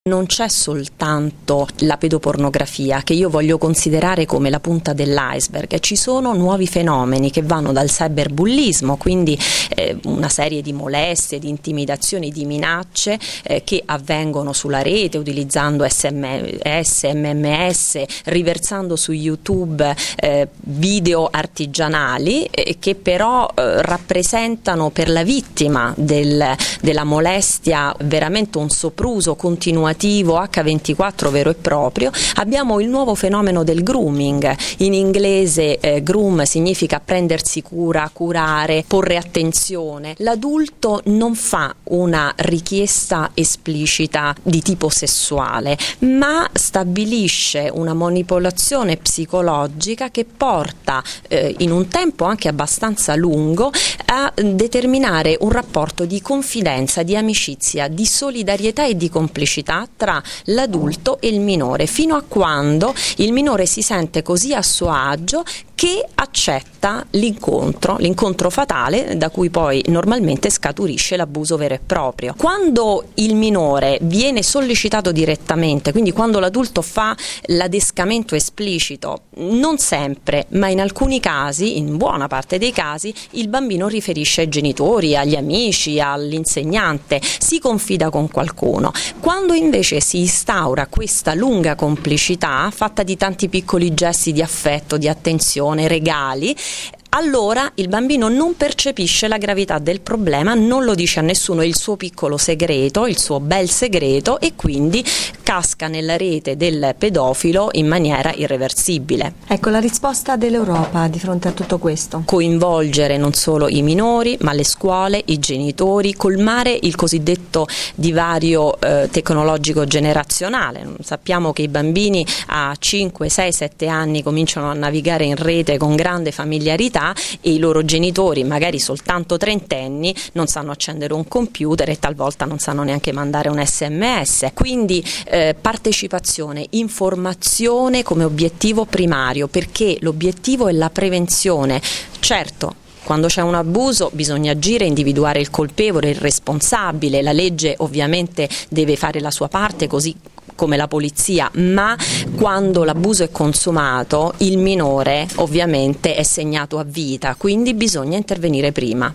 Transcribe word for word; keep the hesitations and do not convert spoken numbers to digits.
Non c'è soltanto la pedopornografia, che io voglio considerare come la punta dell'iceberg, ci sono nuovi fenomeni che vanno dal cyberbullismo, quindi eh, una serie di molestie, di intimidazioni, di minacce eh, che avvengono sulla rete utilizzando S M S, M M S, riversando su YouTube eh, video artigianali eh, che però eh, rappresentano per la vittima del, della molestia veramente un sopruso continuativo acca ventiquattro vero e proprio. Abbiamo il nuovo fenomeno del grooming, in inglese eh, groom significa prendersi cura, curare, porre attenzione. L'adulto non fa una richiesta esplicita di tipo sessuale, ma stabilisce una manipolazione psicologica che porta eh, in un tempo anche abbastanza lungo a determinare un rapporto di confidenza, di amicizia, di solidarietà e di complicità tra l'adulto e il minore, fino a quando il minore si sente così a suo agio che accetta l'incontro, l'incontro fatale da cui poi normalmente scaturisce l'abuso vero e proprio. Quando il minore viene sollecitato direttamente, quindi quando l'adulto fa l'adescamento esplicito, non sempre, ma in alcuni casi, in buona parte dei casi, il bambino riferisce ai genitori, agli amici, all'insegnante, si confida con qualcuno. Quando invece si instaura questa lunga complicità fatta di tanti piccoli gesti di affetto, di attenzione, regali, allora il bambino non percepisce la gravità del problema, non lo dice a nessuno, è il suo piccolo segreto, il suo bel segreto, e quindi casca nella rete del pedofilo in maniera irreversibile. Ecco la risposta dell'Europa di fronte a tutto questo. Coinvolgere non solo i minori, ma le scuole, i genitori, colmare il cosiddetto divario eh, tecnologico generazionale. Sappiamo che i bambini a cinque, sei, sette anni cominciano a navigare in rete con grande familiarità, e i loro genitori, magari soltanto trentenni, non sanno accendere un computer e talvolta non sanno neanche mandare un S M S. Quindi eh, partecipazione, informazione come obiettivo primario, perché l'obiettivo è la prevenzione. Certo, quando c'è un abuso bisogna agire, individuare il colpevole, il responsabile, la legge ovviamente deve fare la sua parte, così come la polizia, ma quando l'abuso è consumato il minore ovviamente è segnato a vita, quindi bisogna intervenire prima.